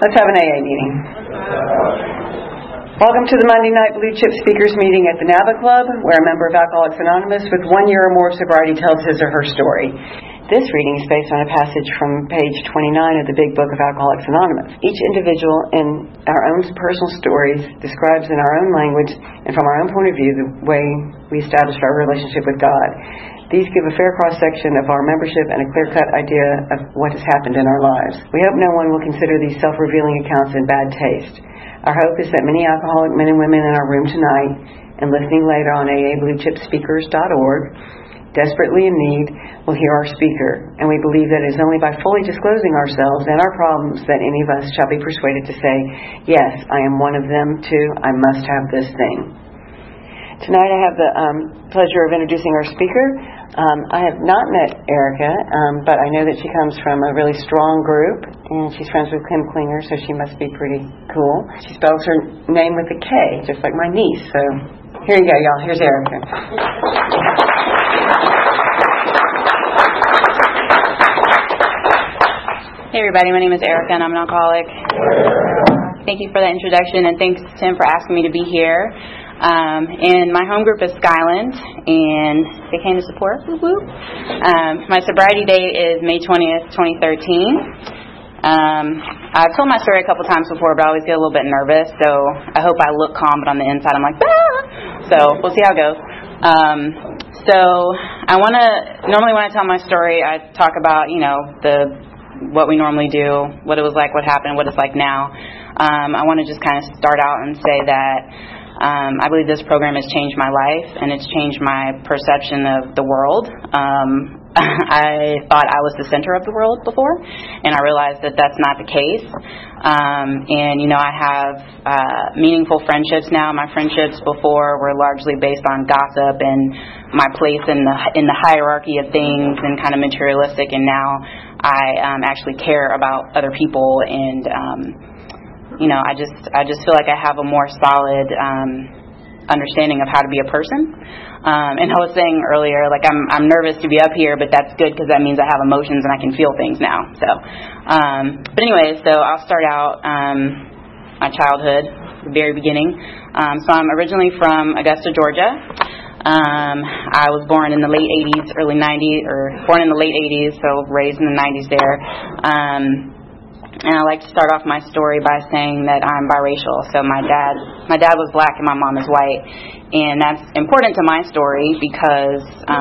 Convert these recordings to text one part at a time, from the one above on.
Let's have an AA meeting. Welcome to the Monday Night Blue Chip Speakers meeting at the NABA Club, where a member of Alcoholics Anonymous with 1 year or more of sobriety tells his or her story. This reading is based on a passage from page 29 of the Big Book of Alcoholics Anonymous. Each individual in our own personal stories describes in our own language and from our own point of view the way we established our relationship with God. These give a fair cross-section of our membership and a clear-cut idea of what has happened in our lives. We hope no one will consider these self-revealing accounts in bad taste. Our hope is that many alcoholic men and women in our room tonight and listening later on aabluechipspeakers.org, desperately in need, will hear our speaker. And we believe that it is only by fully disclosing ourselves and our problems that any of us shall be persuaded to say, yes, I am one of them too. I must have this thing. Tonight I have the pleasure of introducing our speaker. I have not met Erica, but I know that she comes from a really strong group, and she's friends with Kim Klinger, so she must be pretty cool. She spells her name with a K, just like my niece. So here you go, y'all. Here's Erica. Hey everybody, my name is Erica and I'm an alcoholic. Thank you for that introduction, and thanks Tim for asking me to be here. And my home group is Skyland, and they came to support. Woo woo. My sobriety date is May 20th, 2013. I've told my story a couple times before, but I always get a little bit nervous, so I hope I look calm, but on the inside I'm like, ah! So we'll see how it goes. So I normally when I tell my story, I talk about, what we normally do, what it was like, what happened, what it's like now. I want to just kind of start out and say that I believe this program has changed my life, and it's changed my perception of the world. I thought I was the center of the world before, and I realized that that's not the case. I have meaningful friendships now. My friendships before were largely based on gossip and my place in the hierarchy of things and kind of materialistic, and now I actually care about other people, and I just feel like I have a more solid understanding of how to be a person. And I was saying earlier, like I'm nervous to be up here, but that's good because that means I have emotions and I can feel things now. So, but anyway, so I'll start out my childhood, the very beginning. So I'm originally from Augusta, Georgia. I was born in the late 80s, early 90s, or born in the late 80s, so raised in the 90s there. And I like to start off my story by saying that I'm biracial. So my dad was black and my mom is white, and that's important to my story because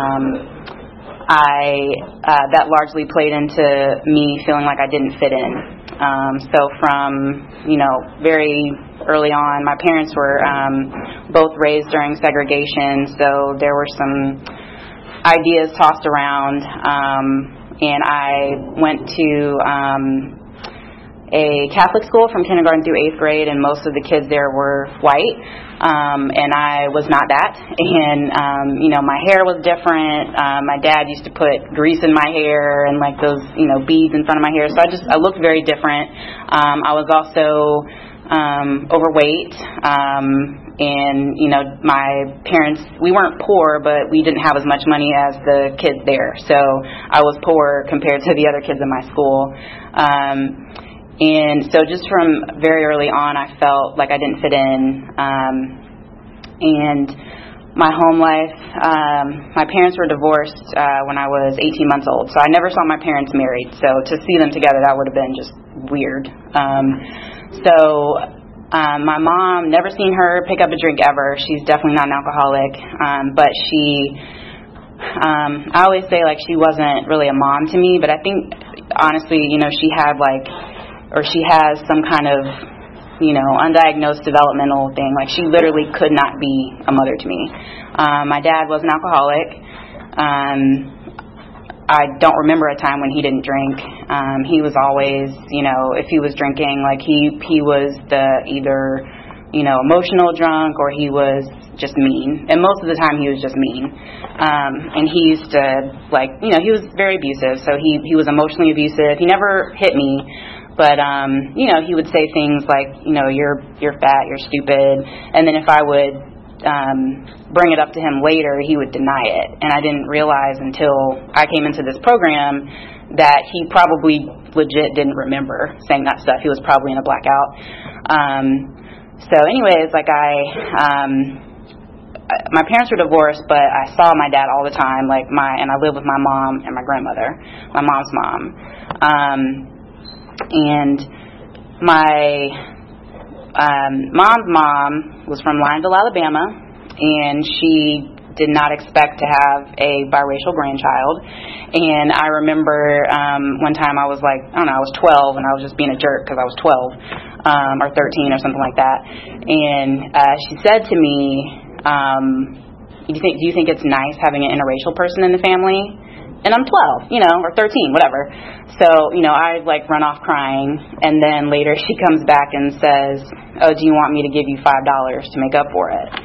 that largely played into me feeling like I didn't fit in. So from very early on, my parents were both raised during segregation, so there were some ideas tossed around, and I went to a Catholic school from kindergarten through 8th grade, and most of the kids there were white, and I was not that. And my hair was different. My dad used to put grease in my hair and like those beads in front of my hair, so I looked very different. I was also overweight, and my parents, we weren't poor, but we didn't have as much money as the kids there, so I was poor compared to the other kids in my school. And so just from very early on, I felt like I didn't fit in. And my home life, my parents were divorced when I was 18 months old. So I never saw my parents married. So to see them together, that would have been just weird. My mom, never seen her pick up a drink ever. She's definitely not an alcoholic. But I always say like she wasn't really a mom to me. But I think, honestly, she has some kind of, undiagnosed developmental thing. Like, she literally could not be a mother to me. My dad was an alcoholic. I don't remember a time when he didn't drink. He was always, if he was drinking, like, he was the either, emotional drunk, or he was just mean. And most of the time he was just mean. And he used to, he was very abusive. So he was emotionally abusive. He never hit me. But, he would say things like, you're fat, you're stupid. And then if I would bring it up to him later, he would deny it. And I didn't realize until I came into this program that he probably legit didn't remember saying that stuff. He was probably in a blackout. So anyways, like my parents were divorced, but I saw my dad all the time, and I lived with my mom and my grandmother, my mom's mom. And my mom's mom was from Lineville, Alabama, and she did not expect to have a biracial grandchild. And I remember one time I was I was 12, and I was just being a jerk because I was 12 or 13 or something like that. And she said to me, do you think it's nice having an interracial person in the family? And I'm 12, or 13, whatever. So, I run off crying, and then later she comes back and says, oh, do you want me to give you $5 to make up for it?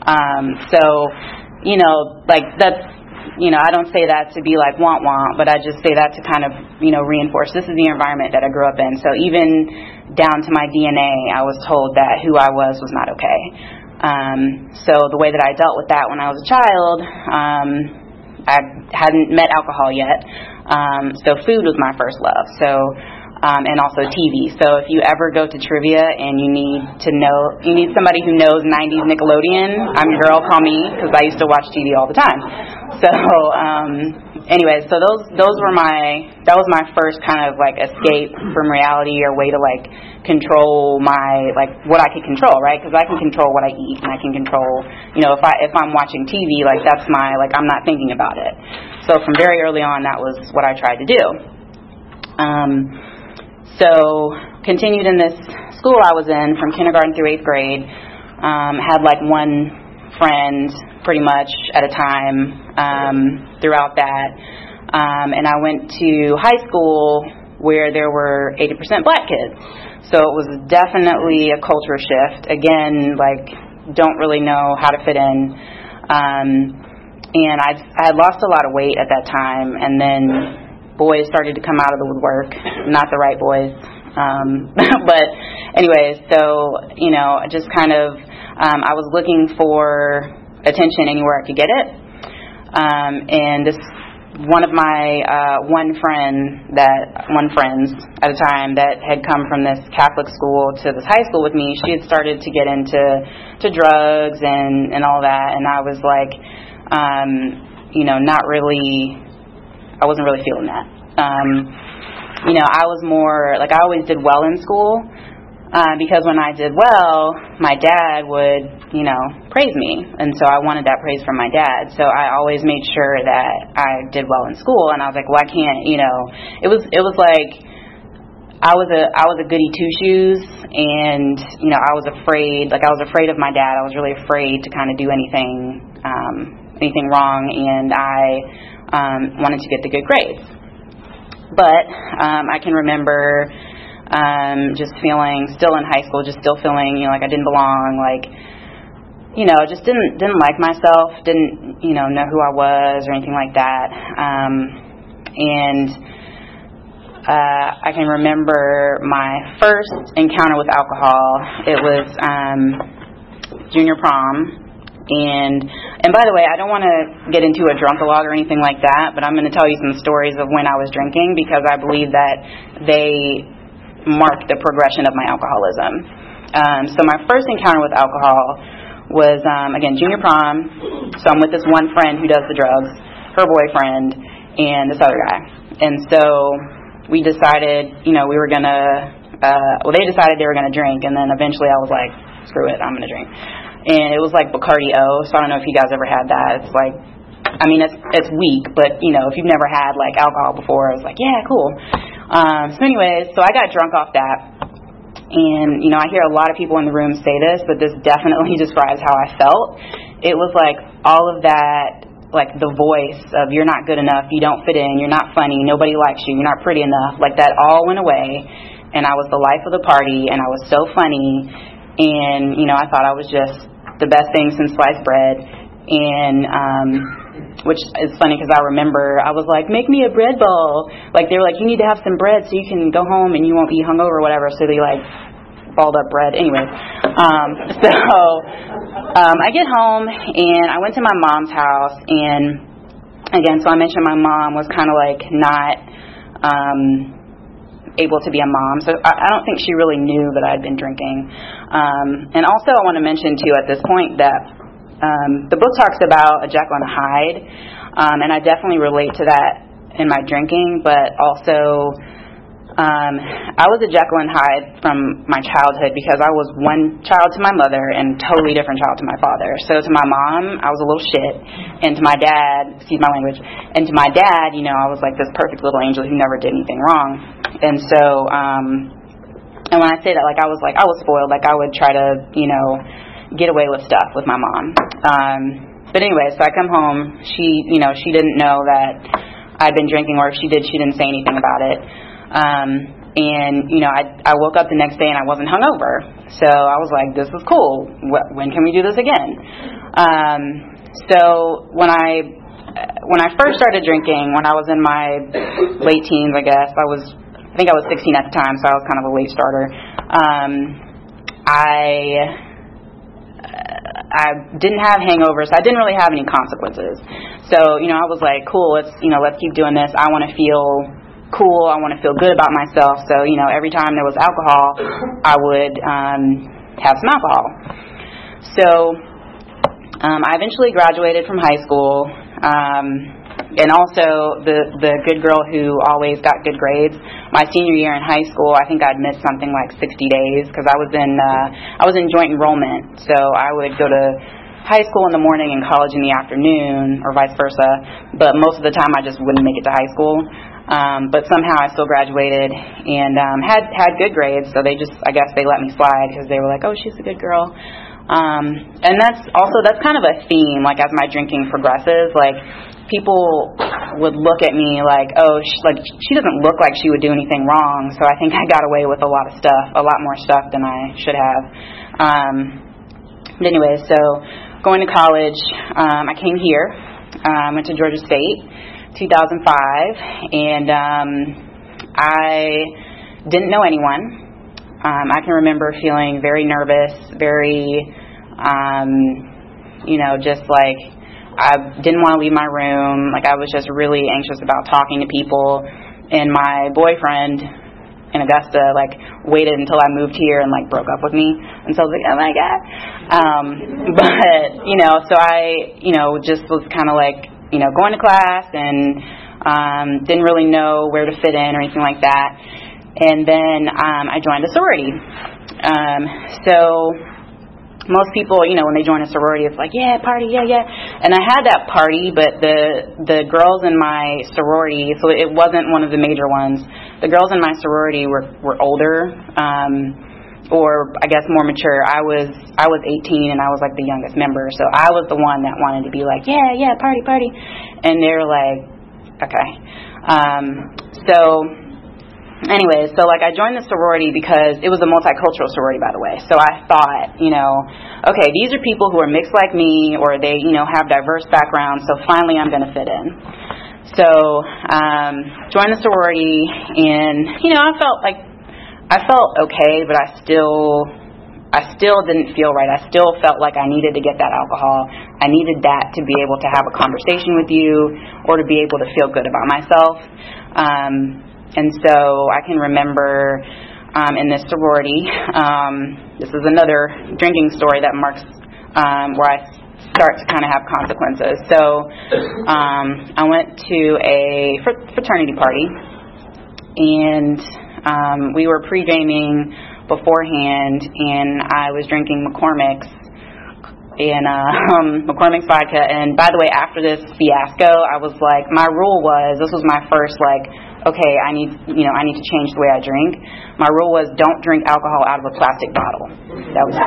That's, I don't say that to be want, but I just say that to kind of, reinforce this is the environment that I grew up in. So even down to my DNA, I was told that who I was not okay. So the way that I dealt with that when I was a child, I hadn't met alcohol yet, so food was my first love. So, and also TV. So if you ever go to trivia and you need somebody who knows 90s Nickelodeon, I'm your girl, call me, because I used to watch TV all the time. So, anyways, so that was my first kind of escape from reality, or way to control my what I could control, right? Because I can control what I eat, and I can control, if I'm watching TV, that's my I'm not thinking about it. So from very early on, that was what I tried to do. So continued in this school I was in from kindergarten through 8th grade. Had one friend pretty much at a time throughout that, and I went to high school where there were 80% black kids. So it was definitely a culture shift. Again, don't really know how to fit in. And I had lost a lot of weight at that time, and then boys started to come out of the woodwork. Not the right boys. But anyways, so, just kind of, I was looking for attention anywhere I could get it. And this one of my friends at a time that had come from this Catholic school to this high school with me, she had started to get into drugs and all that, and I was not really, I wasn't really feeling that. I was more I always did well in school, because when I did well, my dad would praise me, and so I wanted that praise from my dad. So I always made sure that I did well in school, and I was well, I can't, it was I was a goody two shoes, and I was afraid of my dad. I was really afraid to kind of do anything wrong, and I wanted to get the good grades. But I can remember just feeling, still in high school, just still feeling I didn't belong, just didn't like myself, didn't know who I was or anything like that. And I can remember my first encounter with alcohol. It was junior prom. And by the way, I don't want to get into a drunk-a-log or anything like that, but I'm going to tell you some stories of when I was drinking, because I believe that they marked the progression of my alcoholism. So my first encounter with alcohol was, again, junior prom. So I'm with this one friend who does the drugs, her boyfriend, and this other guy. And so we decided, we were going to, they decided they were going to drink, and then eventually I was like, screw it, I'm going to drink. And it was Bacardi O, so I don't know if you guys ever had that. It's it's weak, but, if you've never had, alcohol before, I was yeah, cool. So anyways, so I got drunk off that. And, I hear a lot of people in the room say this, but this definitely describes how I felt. It was all of that, the voice of you're not good enough, you don't fit in, you're not funny, nobody likes you, you're not pretty enough. That all went away, and I was the life of the party, and I was so funny, and, I thought I was just the best thing since sliced bread. And which is funny because I remember I was make me a bread bowl. They were you need to have some bread so you can go home and you won't be hungover or whatever. So they balled up bread. Anyway, I get home, and I went to my mom's house, and again, so I mentioned my mom was kind of like not able to be a mom, so I don't think she really knew that I'd been drinking. And also I want to mention, too, at this point that the book talks about a Jekyll and Hyde, and I definitely relate to that in my drinking, but also I was a Jekyll and Hyde from my childhood because I was one child to my mother and totally different child to my father. So to my mom, I was a little shit, and to my dad, excuse my language, and to my dad, I was like this perfect little angel who never did anything wrong. And so, and when I say that, I was spoiled. I would try to, get away with stuff with my mom. But anyway, so I come home. She didn't know that I'd been drinking, or if she did, she didn't say anything about it. And I woke up the next day and I wasn't hungover, so I was like, this is cool. When can we do this again? So when I first started drinking, when I was in my late teens, I guess I think I was 16 at the time, so I was kind of a late starter. I didn't have hangovers, so I didn't really have any consequences. So I was like, cool, let's keep doing this. I want to feel cool. I want to feel good about myself. So, every time there was alcohol, I would have some alcohol. So, I eventually graduated from high school. And also the good girl who always got good grades. My senior year in high school, I think I'd missed something like 60 days because I was in joint enrollment. So I would go to high school in the morning and college in the afternoon, or vice versa. But most of the time, I just wouldn't make it to high school. But somehow I still graduated and had good grades, so I guess they let me slide because they were like, oh, she's a good girl. And that's kind of a theme, as my drinking progresses, people would look at me like, oh, she doesn't look like she would do anything wrong, so I think I got away with a lot more stuff than I should have. But anyway, so going to college, I came here, went to Georgia State, 2005, and I didn't know anyone. I can remember feeling very nervous, very, just I didn't want to leave my room. I was just really anxious about talking to people. And my boyfriend in Augusta, waited until I moved here and, broke up with me. And so I was like, oh, my God. But, so I, just was kind of going to class and didn't really know where to fit in or anything like that. And then I joined a sorority. So most people, when they join a sorority, it's like, yeah, party, yeah. And I had that party, but the girls in my sorority, so it wasn't one of the major ones. The girls in my sorority were older, or I guess more mature. I was 18 and I was the youngest member, so I was the one that wanted to be like, yeah, party. And they were like, okay. Anyways, so I joined the sorority because it was a multicultural sorority, by the way. So I thought, okay, these are people who are mixed like me, or they, have diverse backgrounds, so finally I'm going to fit in. So, joined the sorority, and, I felt okay, but I still didn't feel right. I still felt like I needed to get that alcohol. I needed that to be able to have a conversation with you, or to be able to feel good about myself. And so I can remember in this sorority, this is another drinking story that marks where I start to kind of have consequences. So I went to a fraternity party, and we were pre-gaming beforehand, and I was drinking McCormick's and McCormick's vodka. And by the way, after this fiasco, I was like, my rule was, this was my first okay, I need to change the way I drink. My rule was, don't drink alcohol out of a plastic bottle. That was,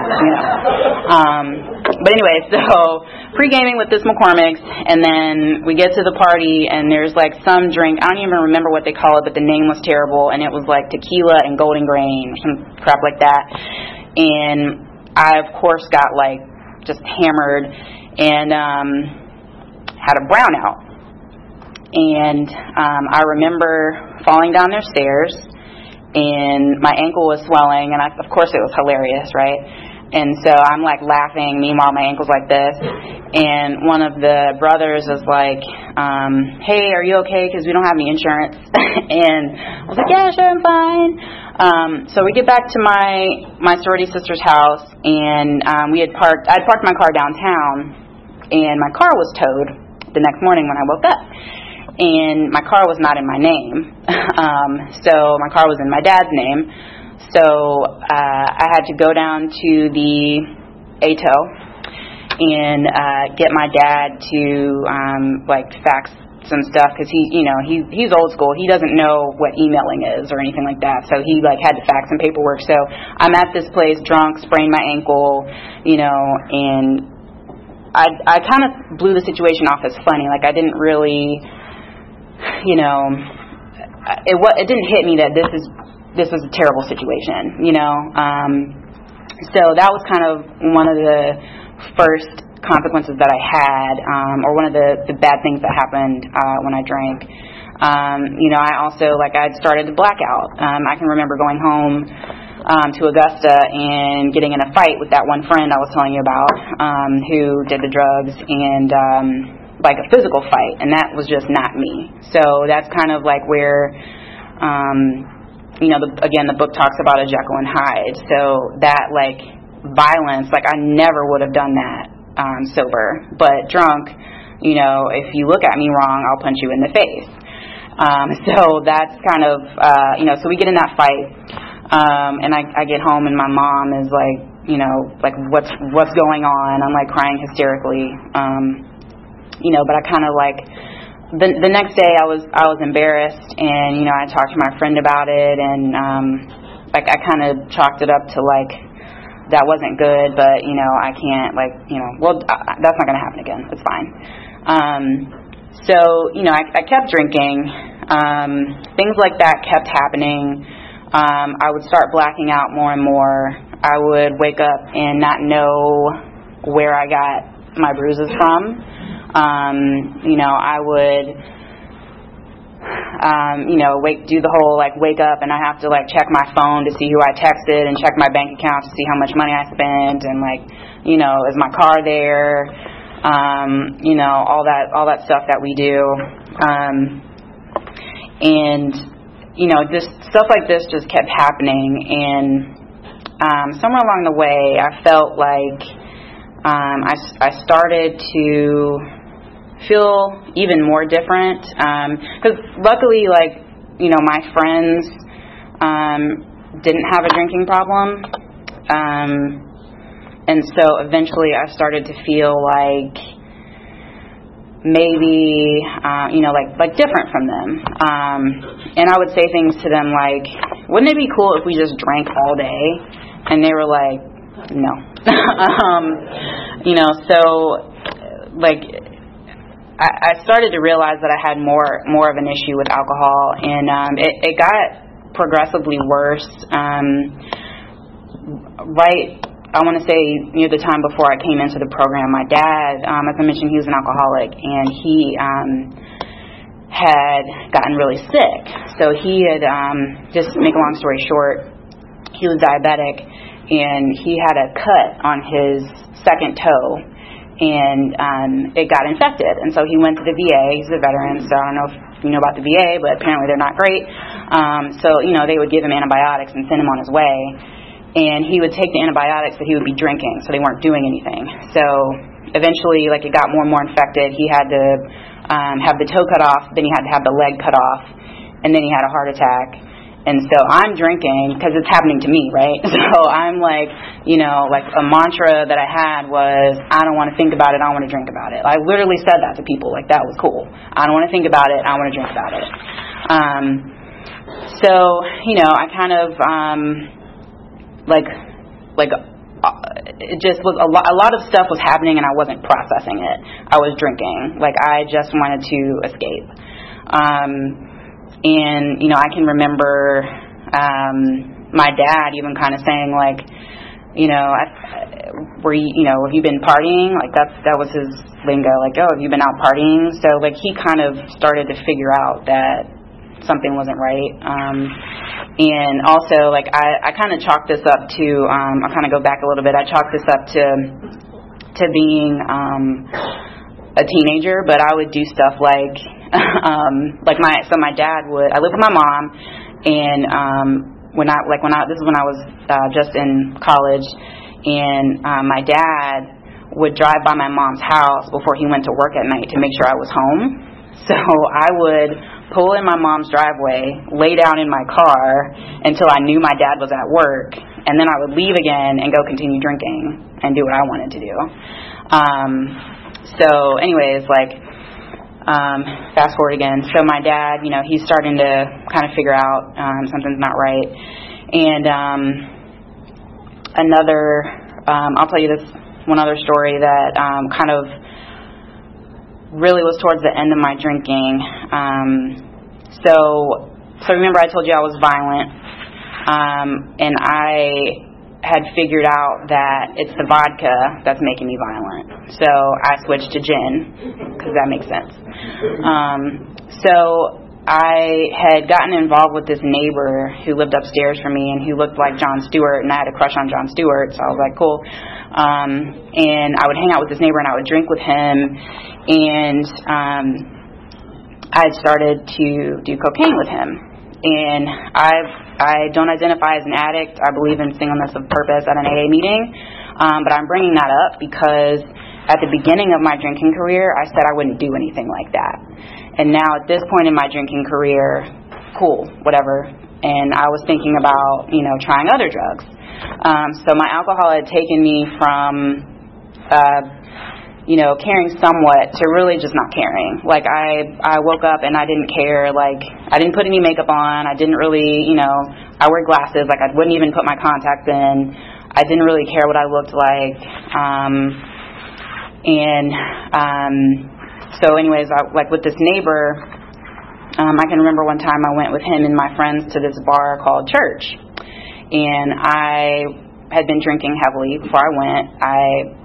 But anyway, so pre-gaming with this McCormick's, and then we get to the party, and there's some drink. I don't even remember what they call it, but the name was terrible, and it was tequila and Golden Grain, or some crap like that. And I, of course, got just hammered and had a brownout. And I remember falling down their stairs, and my ankle was swelling, and of course it was hilarious, right? And so I'm like laughing, meanwhile my ankle's like this, and one of the brothers is like, hey, are you okay, because we don't have any insurance? And I was like, yeah, sure, I'm fine. So we get back to my sorority sister's house, and I'd parked my car downtown, and my car was towed the next morning when I woke up, and my car was not in my name. So my car was in my dad's name. So I had to go down to the ATO and get my dad to fax some stuff, because he's old school. He doesn't know what emailing is or anything like that. So he had to fax some paperwork. So I'm at this place drunk, sprained my ankle, and I kind of blew the situation off as funny. Like, I didn't really, it didn't hit me that this was a terrible situation, So that was kind of one of the first consequences that I had, or one of the bad things that happened when I drank. I also, I'd started to black out. I can remember going home to Augusta and getting in a fight with that one friend I was telling you about, who did the drugs, and a physical fight, and that was just not me. So that's kind of where, again, the book talks about a Jekyll and Hyde. So that violence, I never would have done that sober, but drunk, if you look at me wrong, I'll punch you in the face. So that's kind of, so we get in that fight. And I get home and my mom is what's going on? I'm crying hysterically. But I kind of the next day I was embarrassed, and I talked to my friend about it, and I kind of chalked it up to that wasn't good, but I can't that's not going to happen again. It's fine. So I kept drinking. Things like that kept happening. I would start blacking out more and more. I would wake up and not know where I got my bruises from. I would, do the whole wake up and I have to check my phone to see who I texted and check my bank account to see how much money I spent, and is my car there? All that stuff that we do. And just stuff like this just kept happening, and somewhere along the way I felt I started to feel even more different, because luckily my friends didn't have a drinking problem, and so eventually I started to feel maybe different from them, and I would say things to them wouldn't it be cool if we just drank all day? And they were no. So I started to realize that I had more of an issue with alcohol, and it got progressively worse. I want to say near the time before I came into the program, my dad, as I mentioned, he was an alcoholic, and he had gotten really sick. So he had, just to make a long story short, he was diabetic, and he had a cut on his second toe, and it got infected. And so he went to the VA. He's a veteran, so I don't know if you know about the VA, but apparently they're not great. So they would give him antibiotics and send him on his way. And he would take the antibiotics that he would be drinking, so they weren't doing anything. So eventually, it got more and more infected. He had to have the toe cut off, then he had to have the leg cut off, and then he had a heart attack. And so I'm drinking because it's happening to me, right? So I'm a mantra that I had was, I don't want to think about it, I want to drink about it. I literally said that to people, that was cool. I don't want to think about it, I want to drink about it. So I kind of, it just was a lot of stuff was happening, and I wasn't processing it. I was drinking. I just wanted to escape. And I can remember my dad even kind of saying have you been partying? That was his lingo. Oh, have you been out partying? So he kind of started to figure out that something wasn't right. And also, like, I kind of chalked this up to, I'll kind of go back a little bit. I chalked this up to being a teenager, but I would do stuff like, my dad would, I lived with my mom, and this is when I was just in college, and my dad would drive by my mom's house before he went to work at night to make sure I was home. So I would pull in my mom's driveway, lay down in my car until I knew my dad was at work, and then I would leave again and go continue drinking and do what I wanted to do. So anyways, fast forward again. So my dad, he's starting to kind of figure out something's not right. And I'll tell you this one other story that kind of really was towards the end of my drinking. So remember I told you I was violent, and I had figured out that it's the vodka that's making me violent. So I switched to gin, because that makes sense. So I had gotten involved with this neighbor who lived upstairs from me, and who looked like Jon Stewart, and I had a crush on Jon Stewart, so I was like, cool. And I would hang out with this neighbor, and I would drink with him, and I had started to do cocaine with him. And I don't identify as an addict. I believe in singleness of purpose at an AA meeting, but I'm bringing that up because at the beginning of my drinking career, I said I wouldn't do anything like that. And now at this point in my drinking career, cool, whatever. And I was thinking about, trying other drugs. So my alcohol had taken me from, caring somewhat to really just not caring. Like I woke up and I didn't care. Like I didn't put any makeup on. I didn't really, I wear glasses. Like I wouldn't even put my contacts in. I didn't really care what I looked like. So anyways, with this neighbor, I can remember one time I went with him and my friends to this bar called Church. And I had been drinking heavily before I went. I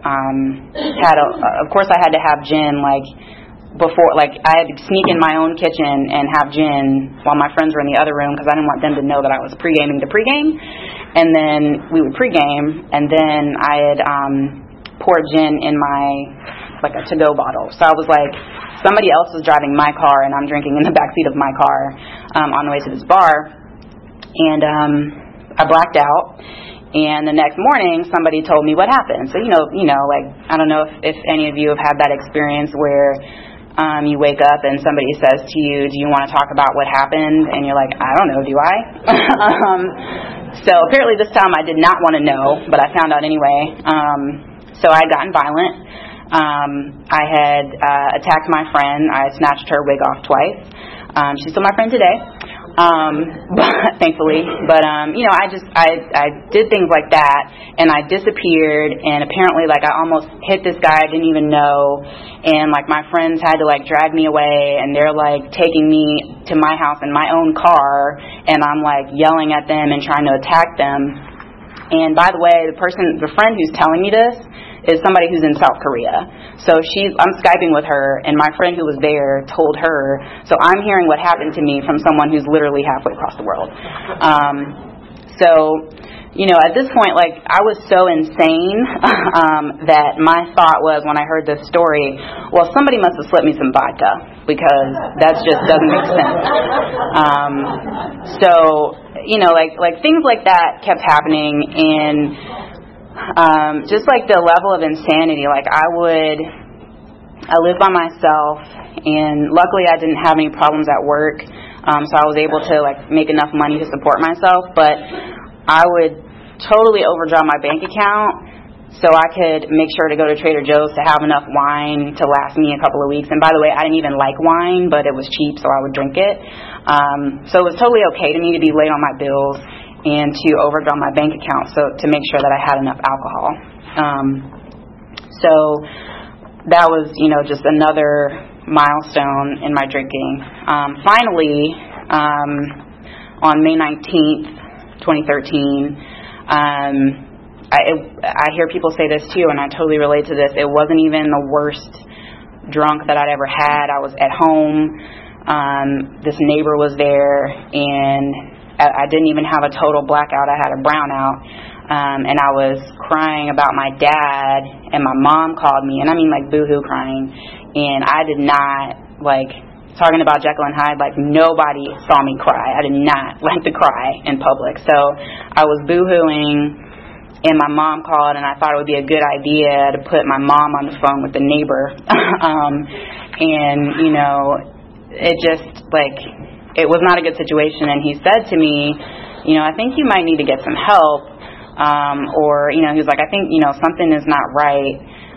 of course I had to have gin, before, I had to sneak in my own kitchen and have gin while my friends were in the other room, because I didn't want them to know that I was pre-gaming to pregame. And then we would pregame, and then I had poured gin in my a to-go bottle. So I was like, somebody else was driving my car and I'm drinking in the backseat of my car on the way to this bar. And I blacked out. And the next morning, somebody told me what happened. So, I don't know if any of you have had that experience where you wake up and somebody says to you, do you want to talk about what happened? And you're like, I don't know, do I? So apparently this time I did not want to know, but I found out anyway. So I had gotten violent. I had attacked my friend. I snatched her wig off twice. She's still my friend today, thankfully. But I did things like that, and I disappeared. And apparently, I almost hit this guy I didn't even know. And my friends had to drag me away, and they're taking me to my house in my own car, and I'm yelling at them and trying to attack them. And by the way, the friend who's telling me this is somebody who's in South Korea. So I'm Skyping with her, and my friend who was there told her. So I'm hearing what happened to me from someone who's literally halfway across the world. At this point, I was so insane that my thought was, when I heard this story, well, somebody must have slipped me some vodka, because that just doesn't make sense. Things like that kept happening, and just the level of insanity. I lived by myself, and luckily I didn't have any problems at work, so I was able to make enough money to support myself. But I would totally overdraw my bank account so I could make sure to go to Trader Joe's to have enough wine to last me a couple of weeks. And by the way, I didn't even like wine, but it was cheap, so I would drink it. So it was totally okay to me to be late on my bills and to overdraw my bank account so to make sure that I had enough alcohol. So that was, just another milestone in my drinking. Finally, on May 19th, 2013, I hear people say this too, and I totally relate to this. It wasn't even the worst drunk that I'd ever had. I was at home. This neighbor was there, and I didn't even have a total blackout. I had a brownout, and I was crying about my dad, and my mom called me, and I mean like boo-hoo crying, and I did not, like, talking about Jekyll and Hyde, like nobody saw me cry. I did not like to cry in public, so I was boo-hooing. And my mom called, and I thought it would be a good idea to put my mom on the phone with the neighbor. And, you know, it just, like, it was not a good situation. And he said to me, you know, I think you might need to get some help. Or, you know, he was like, I think, you know, something is not right.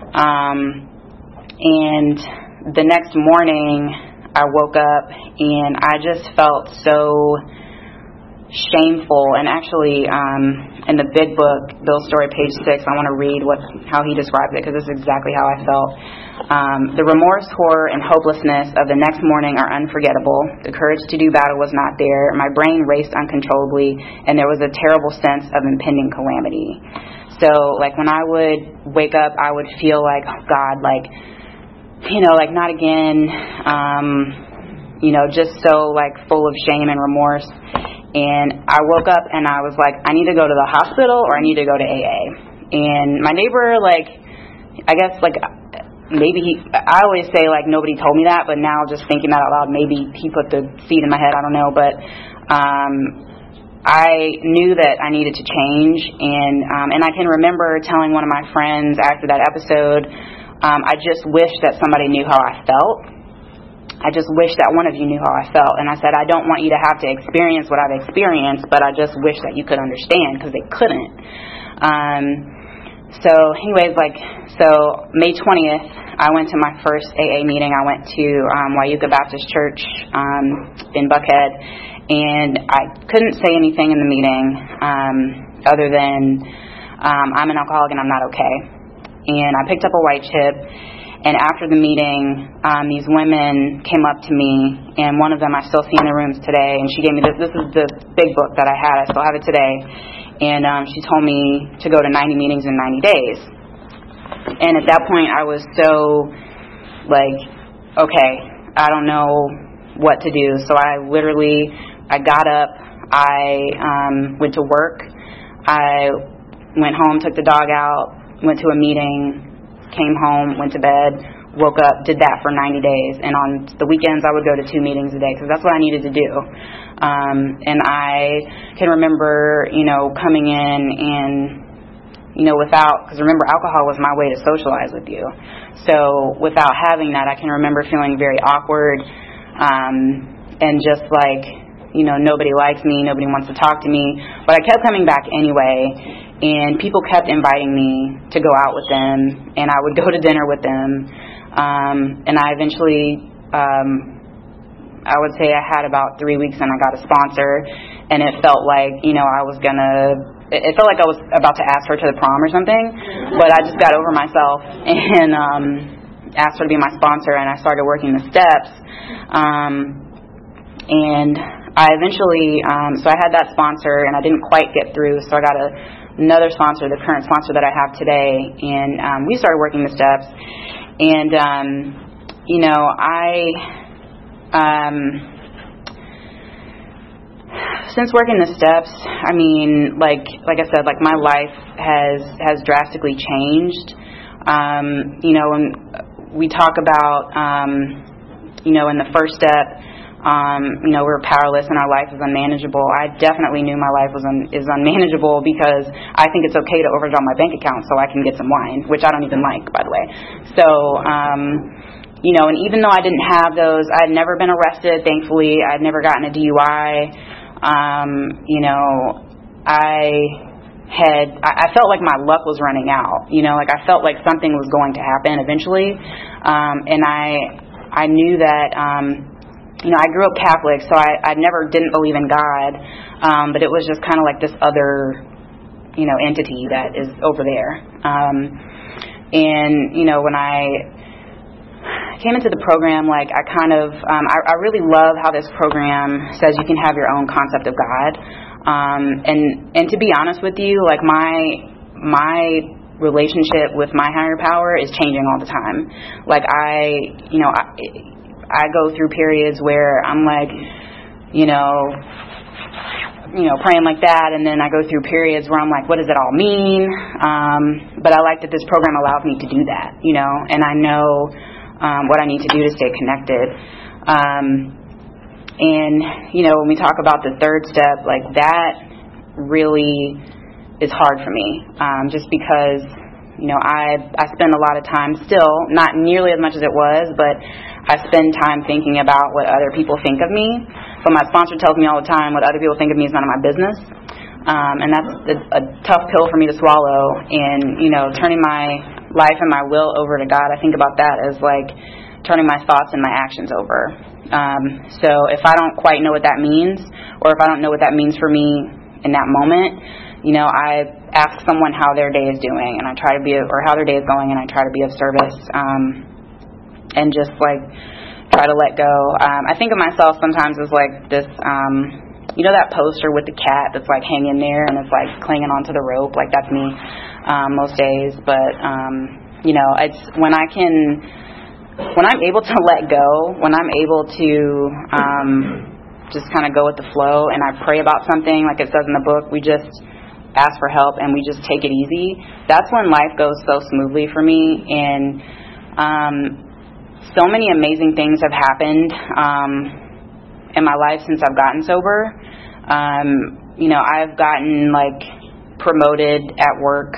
And the next morning, I woke up, and I just felt so shameful. And actually, in the big book, Bill's Story, page 6, I want to read how he describes it, because this is exactly how I felt. The remorse, horror, and hopelessness of the next morning are unforgettable. The courage to do battle was not there. My brain raced uncontrollably, and there was a terrible sense of impending calamity. So, like, when I would wake up, I would feel like, oh, God, like, you know, like, not again, you know, just so, like, full of shame and remorse. And I woke up and I was like, I need to go to the hospital or I need to go to AA. And my neighbor, like, I guess, like, maybe I always say, like, nobody told me that, but now just thinking that out loud, maybe he put the seed in my head, I don't know. But I knew that I needed to change. And I can remember telling one of my friends after that episode, I just wish that somebody knew how I felt. I just wish that one of you knew how I felt. And I said, I don't want you to have to experience what I've experienced, but I just wish that you could understand, because they couldn't. So anyways, like, so May 20th, I went to my first AA meeting. I went to Wayuka Baptist Church in Buckhead, and I couldn't say anything in the meeting other than I'm an alcoholic and I'm not okay. And I picked up a white chip. And after the meeting, these women came up to me, and one of them I still see in the rooms today, and she gave me this is the big book that I had. I still have it today. And she told me to go to 90 meetings in 90 days. And at that point, I was so, like, okay, I don't know what to do. So I got up, I went to work, I went home, took the dog out, went to a meeting, came home, went to bed, woke up, did that for 90 days. And on the weekends, I would go to 2 meetings a day, because that's what I needed to do. And I can remember, you know, coming in and, you know, because remember, alcohol was my way to socialize with you. So without having that, I can remember feeling very awkward, and just like, you know, nobody likes me, nobody wants to talk to me. But I kept coming back anyway. And people kept inviting me to go out with them, and I would go to dinner with them. And I eventually, I would say I had about 3 weeks, and I got a sponsor, and it felt like, you know, it felt like I was about to ask her to the prom or something, but I just got over myself and asked her to be my sponsor, and I started working the steps. And I eventually, so I had that sponsor, and I didn't quite get through, so I got another sponsor, the current sponsor that I have today, and we started working the steps. And you know, since working the steps, I mean, like I said, like, my life has drastically changed. You know, when we talk about, you know, in the first step, you know, we're powerless and our life is unmanageable. I definitely knew my life is unmanageable, because I think it's okay to overdraw my bank account so I can get some wine, which I don't even like, by the way. So, you know, and even though I didn't have those, I had never been arrested, thankfully. I'd never gotten a DUI. You know, I felt like my luck was running out. You know, like, I felt like something was going to happen eventually. And I knew that, you know, I grew up Catholic, so I never didn't believe in God, but it was just kind of like this other, you know, entity that is over there. And, you know, when I came into the program, like, I kind of, I really love how this program says you can have your own concept of God. And to be honest with you, like, my relationship with my higher power is changing all the time. Like, I go through periods where I'm like, praying like that, and then I go through periods where I'm like, what does it all mean? But I like that this program allows me to do that, and I know what I need to do to stay connected. And, when we talk about the third step, like that really is hard for me, just because, I spend a lot of time still, not nearly as much as it was, but I spend time thinking about what other people think of me. But my sponsor tells me all the time what other people think of me is none of my business. And that's a tough pill for me to swallow. And, turning my life and my will over to God, I think about that as like turning my thoughts and my actions over. So if I don't quite know what that means, or if I don't know what that means for me in that moment, I ask someone how their day is doing, and I try to or how their day is going, and I try to be of service, and just like try to let go. I think of myself sometimes as like this, that poster with the cat that's like hanging there and it's like clinging onto the rope. Like that's me most days. But it's when I'm able to let go, when I'm able to just kind of go with the flow, and I pray about something like it says in the book, we just ask for help and we just take it easy. That's when life goes so smoothly for me. And so many amazing things have happened in my life since I've gotten sober. I've gotten like promoted at work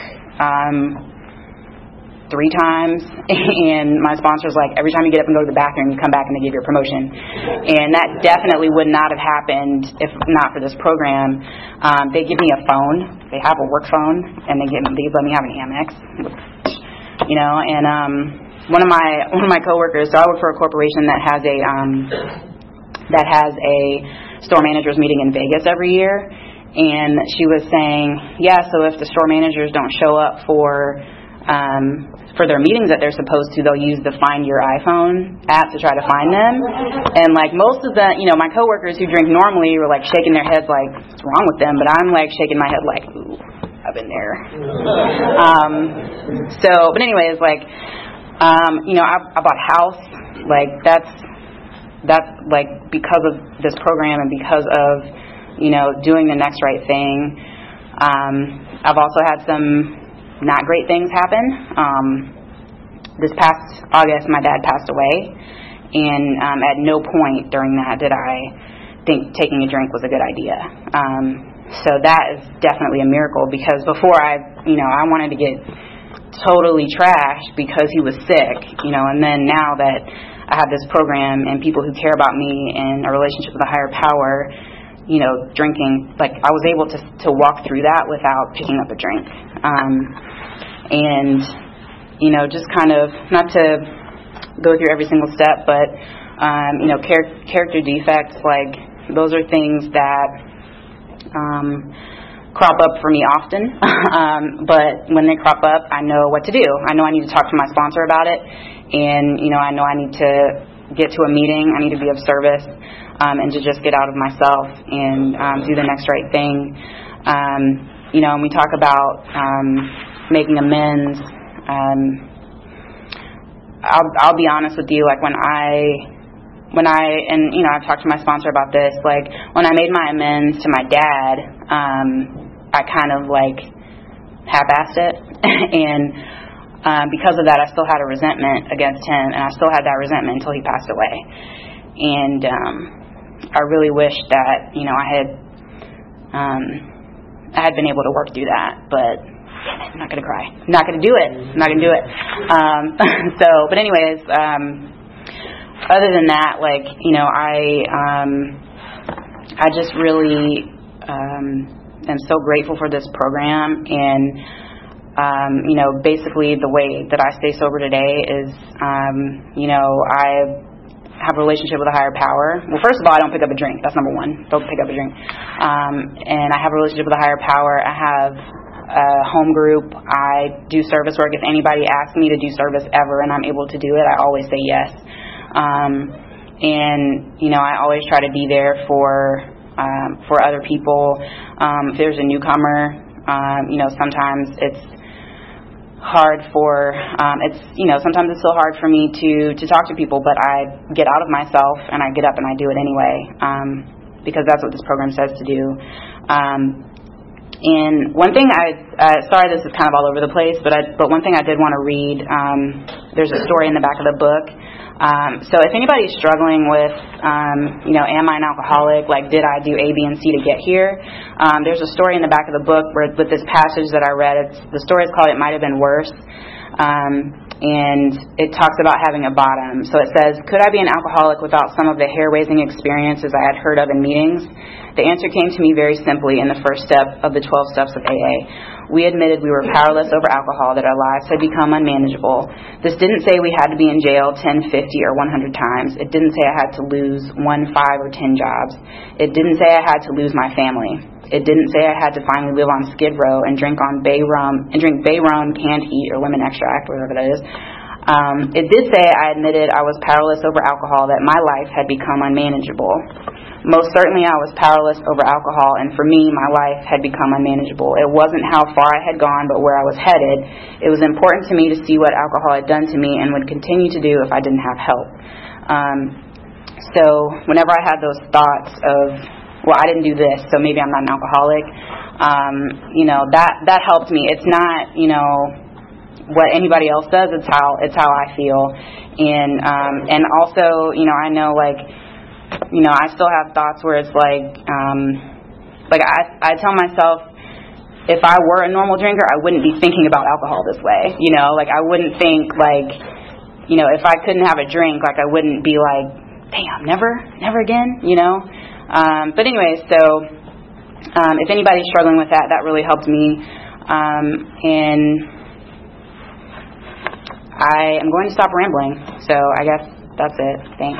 3 times, and my sponsor's like, every time you get up and go to the bathroom, you come back and they give you a promotion. And that definitely would not have happened if not for this program. They give me a phone. They have a work phone, and they let me have an Amex. And one of my coworkers. So I work for a corporation that has a store managers meeting in Vegas every year, and she was saying, so if the store managers don't show up for their meetings that they're supposed to, they'll use the Find Your iPhone app to try to find them. And like most of the, my coworkers who drink normally were like shaking their heads like, what's wrong with them? But I'm like shaking my head like, ooh, I've been there. But anyways, like, I bought a house. Like that's like because of this program and because of, doing the next right thing. I've also had some not great things happen. This past August, my dad passed away, and at no point during that did I think taking a drink was a good idea. So that is definitely a miracle, because before I wanted to get totally trashed because he was sick, and then now that I have this program and people who care about me and a relationship with a higher power, drinking, like I was able to walk through that without picking up a drink. And, just kind of, not to go through every single step, but, character defects, like those are things that crop up for me often. But when they crop up, I know what to do. I know I need to talk to my sponsor about it. And, I know I need to get to a meeting. I need to be of service, and to just get out of myself and do the next right thing. And we talk about making amends. I'll be honest with you, like when I've talked to my sponsor about this, like when I made my amends to my dad, I kind of like half-assed it. And because of that, I still had a resentment against him, and I still had that resentment until he passed away. And I really wish that, I had been able to work through that, but I'm not going to cry. I'm not going to do it. But anyways, other than that, like, I just really am so grateful for this program. And, basically the way that I stay sober today is, I have a relationship with a higher power. Well, first of all, I don't pick up a drink. That's number one. Don't pick up a drink. And I have a relationship with a higher power. I have a home group. I do service work. If anybody asks me to do service ever and I'm able to do it, I always say yes. And, I always try to be there for other people. If there's a newcomer, sometimes it's hard for, sometimes it's still hard for me to talk to people, but I get out of myself and I get up and I do it anyway, because that's what this program says to do. And one thing sorry this is kind of all over the place, but one thing I did want to read, there's a story in the back of the book. So if anybody's struggling with, am I an alcoholic? Like, did I do A, B, and C to get here? There's a story in the back of the book with this passage that I read. The story is called "It Might Have Been Worse," and it talks about having a bottom. So it says, "Could I be an alcoholic without some of the hair-raising experiences I had heard of in meetings? The answer came to me very simply in the first step of the 12 steps of AA. We admitted we were powerless over alcohol, that our lives had become unmanageable. This didn't say we had to be in jail 10, 50, or 100 times. It didn't say I had to lose 1, 5, or 10 jobs. It didn't say I had to lose my family. It didn't say I had to finally live on Skid Row and drink Bay rum, canned heat, or lemon extract, whatever that is. It did say I admitted I was powerless over alcohol, that my life had become unmanageable. Most certainly I was powerless over alcohol, and for me, my life had become unmanageable. It wasn't how far I had gone, but where I was headed. It was important to me to see what alcohol had done to me and would continue to do if I didn't have help." So whenever I had those thoughts of, well, I didn't do this, so maybe I'm not an alcoholic, that helped me. It's not, what anybody else does. It's how I feel, and also, I know, I still have thoughts where it's I tell myself, if I were a normal drinker, I wouldn't be thinking about alcohol this way. I wouldn't think if I couldn't have a drink, I wouldn't be like, damn, never again. But anyway, so if anybody's struggling with that, that really helped me, and I am going to stop rambling. So I guess that's it. Thanks.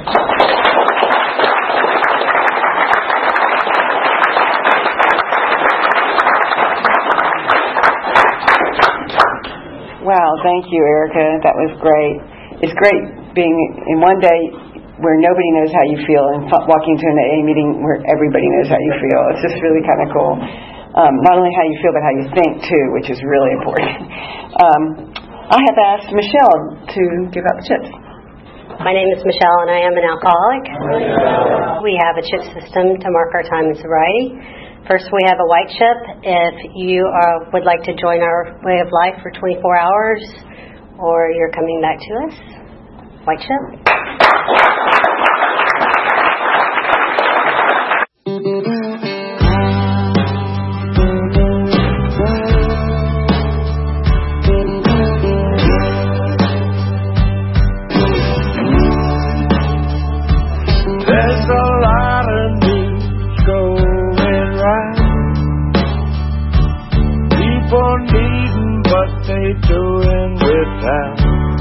Wow, thank you, Erica. That was great. It's great being in one day where nobody knows how you feel and walking to an AA meeting where everybody knows how you feel. It's just really kind of cool. Not only how you feel, but how you think, too, which is really important. I have asked Michelle to give out the chips. My name is Michelle, and I am an alcoholic. We have a chip system to mark our time in sobriety. First, we have a white chip. If you would like to join our way of life for 24 hours, or you're coming back to us, white chip. Doing without,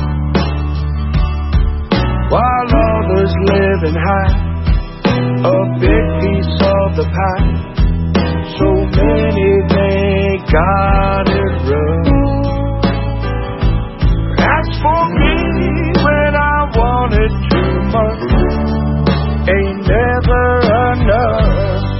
while others living high, a big piece of the pie. So many think God is rough. As for me, when I wanted too much, ain't never enough.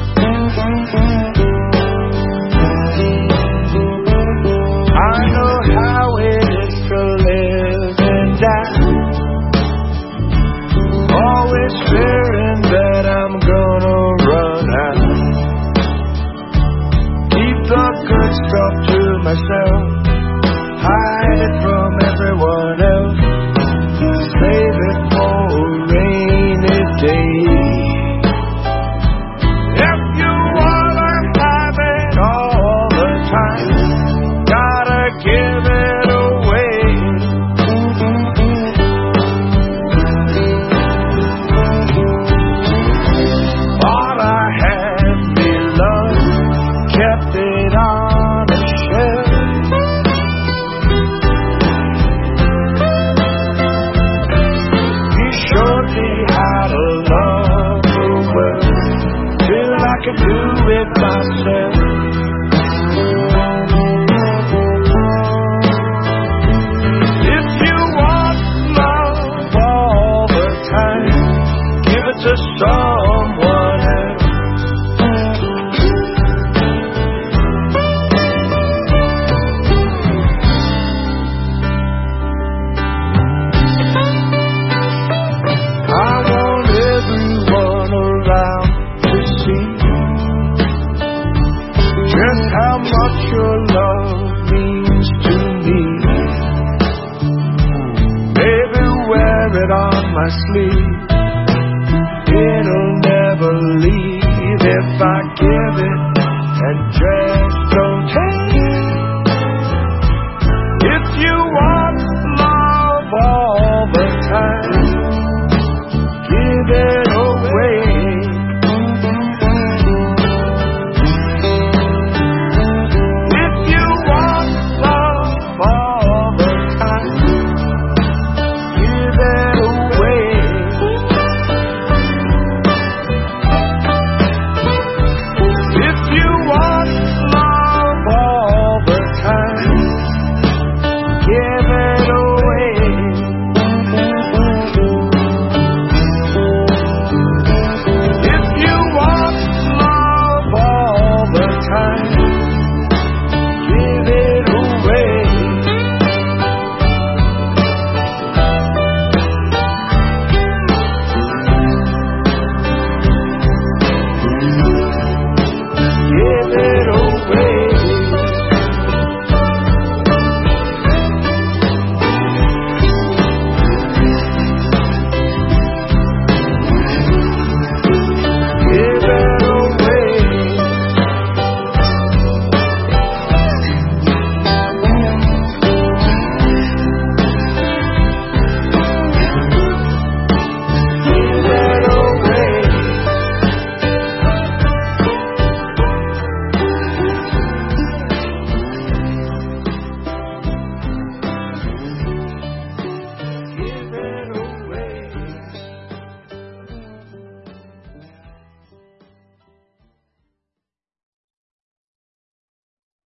Fearing that I'm gonna run out. Keep the good stuff sleep.